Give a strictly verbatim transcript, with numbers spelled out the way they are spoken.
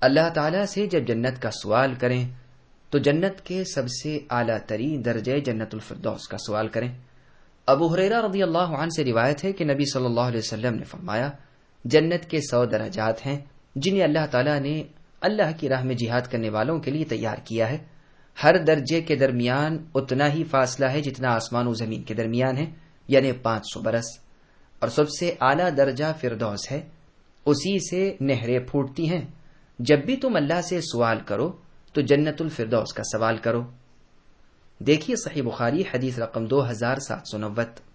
अल्लाह ताला से जब जन्नत का सवाल करें तो जन्नत के सबसे आला तरीन दर्जे जन्नतुल फिरदौस का सवाल करें। अबू हुरैरा रज़ियल्लाहु अन्हु से रिवायत है कि नबी सल्लल्लाहु अलैहि वसल्लम ने फरमाया, जन्नत के सौ दरजात हैं जिन्हें अल्लाह ताला ने अल्लाह की राह में जिहाद करने वालों के लिए तैयार किया है। हर दर्जे के दरमियान उतना ही फासला है जितना आसमान और जमीन के दरमियान है, यानी पांच सौ बरस। और सबसे आला दर्जा फिरदौस है, उसी से नहरें फूटती हैं। जब भी तुम अल्लाह से सवाल करो तो जन्नतुल फिरदौस का सवाल करो। देखिए सही बुखारी हदीस रकम दो हजार सात सौ नब्बे।